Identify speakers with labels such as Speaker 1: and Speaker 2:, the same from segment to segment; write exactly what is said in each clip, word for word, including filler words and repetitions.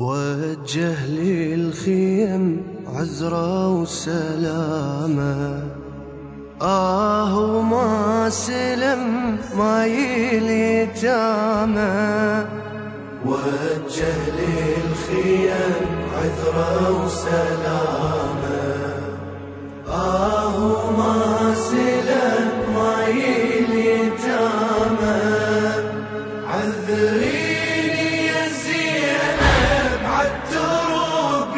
Speaker 1: وجه لي الخيم عذرة وسلامة، آه وما سلم ما يليتامة. وجه لي الخيم عذرة وسلامة، آه وما سلم ما يليتامة. عذريني يا زينب عالدروب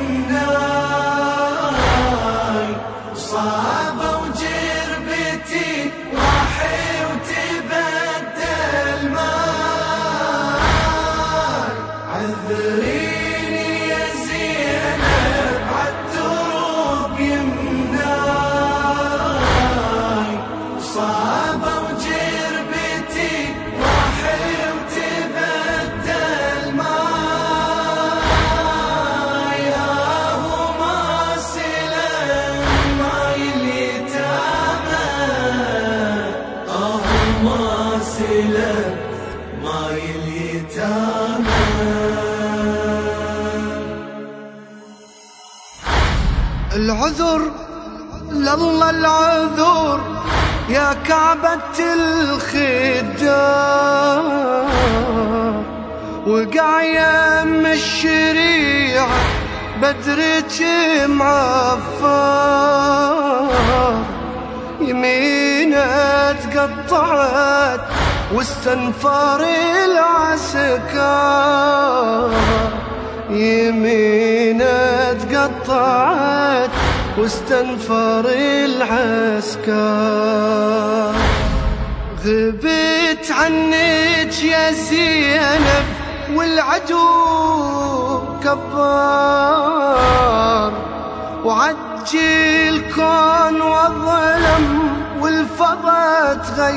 Speaker 1: يمناي، صعبة وجربتي راحي وتبدل ماي. عذريني يا زينب عالدروب يمناي، صعبة وجربتي راحي وتبدل ماي. آه وما سلم ماي اليتامى، آه وما سلم ماي اليتامى. العذر لله العذر يا كعبة الخدار، وقع يم الشريعة بدرك معفار. يمينه تقطعت واستنفر العسكر، يمينه تقطعت واستنفر العسكر. غبت عنك يا زينب والعدو كبار، وعجي الكون والظلم والفضا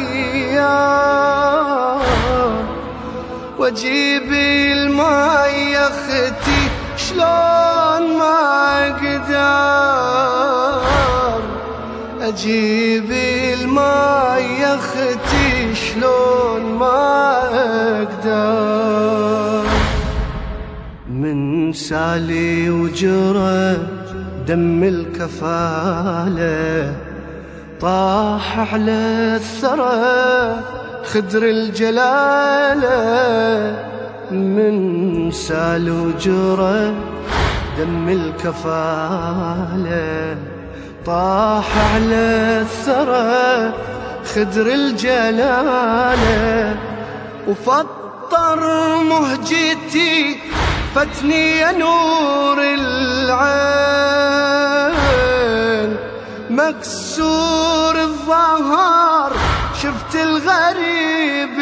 Speaker 1: تغير. وجيبي الماء يا اختي شلون ما اقدر، اجيبي الماء يا اختي شلون ما اقدر. من سالي وجرى دم الكفالة، طاح على الثرى خدر الجلالة. من سال وجرى دم الكفالة، طاح على الثرى خدر الجلالة. وفطر مهجتي فتني يا نور العين، مكسور الظهر شفت الغريب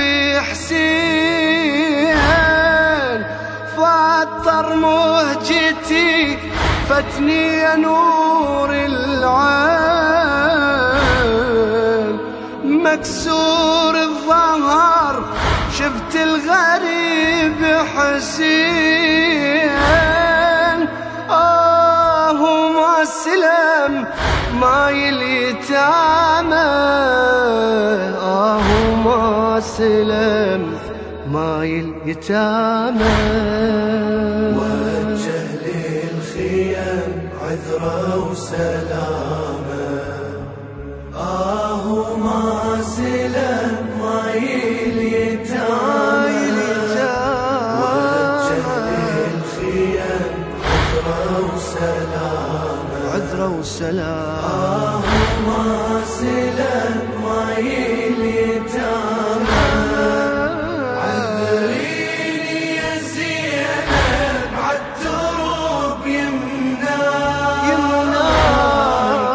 Speaker 1: حسين. فطر مهجتي فتني يا نور العين، مكسور الظهر شفت الغريب حسين. آه وما سلم ماي اليتامى، آه وما سلم ماي اليتامى. وجه لي الخيم عذرة وسلامة، آه وما سلم ماي اليتامى. وجه لي الخيم عذرة وسلامة، عذرة وسلامة، آه وما سلم ماي اليتامى. عذريني يا زينب عالدروب يمناي،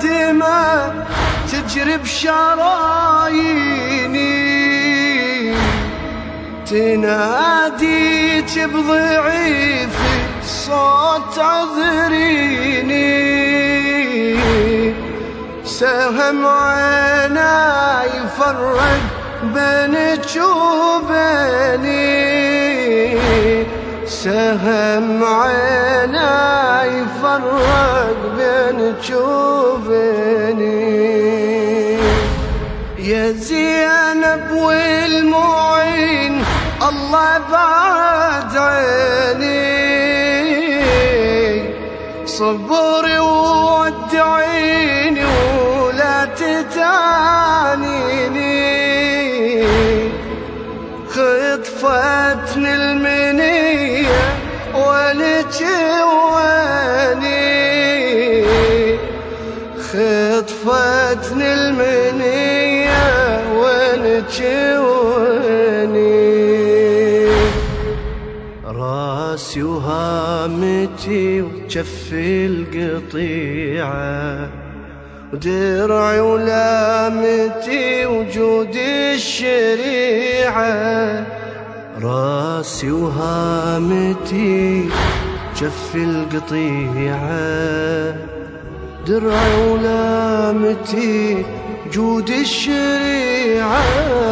Speaker 1: الدماء تجري بشراييني، تناديك بضعيف صوت عذريني، سهم عيناي يفرق بينك وبيني، سهم عيناي يفرق بينك وبيني. يا زينب والمعين الله بعد عيني، صبري وودعيني ولا تتانيني، خطفتني المنية ولك ويني، خطفتني المنية ولك ويني. راسي وهامتي وجفي القطيعة، ودرعي ولامتي وجود الشريعة، راسي وهامتي جفي القطيعة، درعي ولامتي جود الشريعة.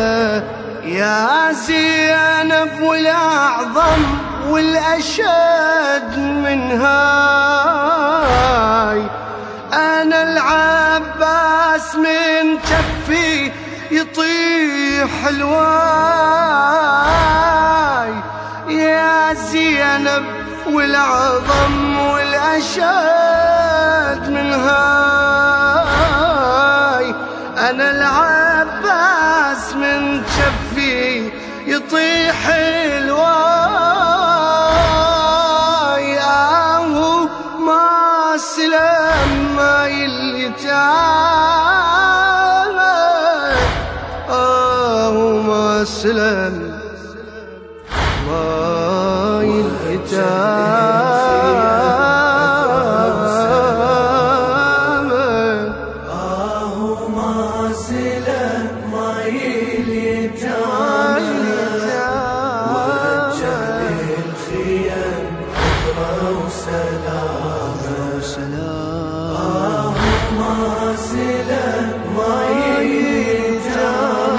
Speaker 1: يا زينب والأعظم والأشد من هاي، أنا العباس من كفي يطيح الواي. يا زينب والأعظم والأشد من هاي، أنا العباس من كفي يطيح الواي. آهو ما سلم ما يلتام، آهو ما سلم ما يلتام،
Speaker 2: آهو ما سلم ما يلتام، وجه الخيام خضرة وسلامة، آهو ما سلم ما يلتام.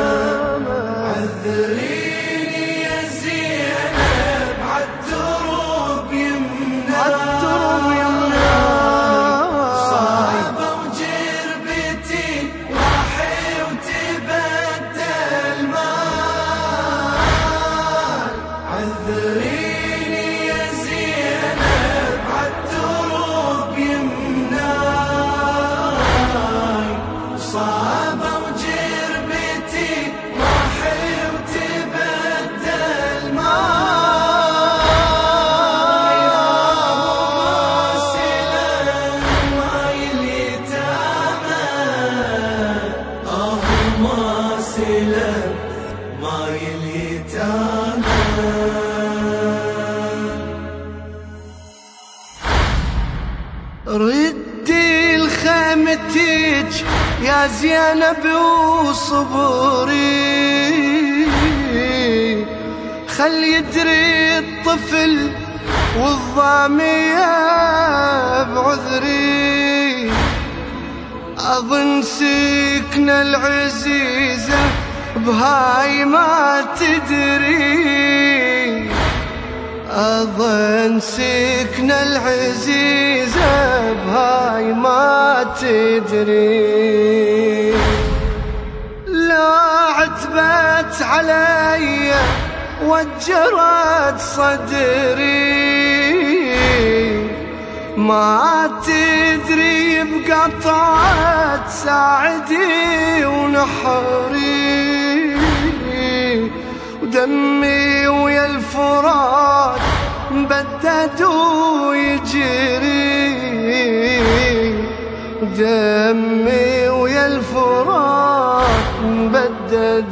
Speaker 2: عذريني يا زينب عالدروب يمنى، صعبة وجربتي راحي وتبدل مال. عذريني يا زينب عالدروب يمنى، صعبة وجربتي راحي وتبدل مال. آهو ما سلم ما يلتامى،
Speaker 1: ردي لخيمتك يا زينب وصبري، خل يدري الطفل والضامية بعذري. أظن سكنة العزيزة بهاي ما تدري، أظن سكنة العزيزة بهاي ما تدري. لا عتبت علي وجرت صدري، ما تدري بقطعة ساعدي ونحري، ودمي ويا الفرات مبدد ويجري، دمي ويا الفرات مبدد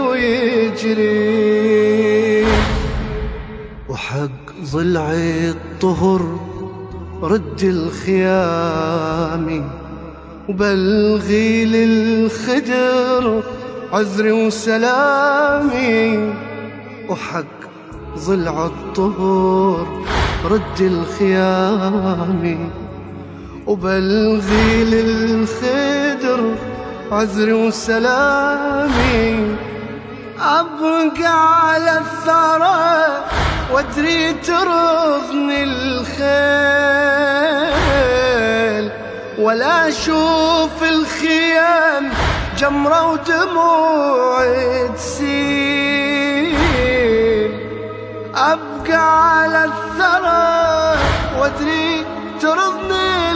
Speaker 1: ويجري. وحق ضلعي الطهر رد الخيامي، وبلغي للخدر عذري وسلامي، وحق ضلع الطهور رد الخيامي. وبلغي للخدر عذري وسلامي، أبقى على الثرى وادري ترضني الخيل، ولا أشوف الخيام جمرة ودموع تسيل. أبقى على الثرى وادري ترضني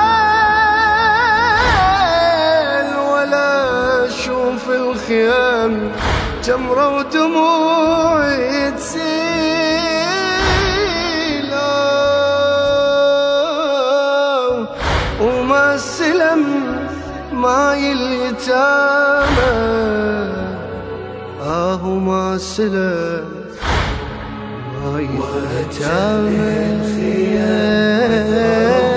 Speaker 1: الخيل، ولا أشوف الخيام جمرة ودموع تسيل. وما سلم ماي اليتامى، آه وما سلم ماي اليتامى.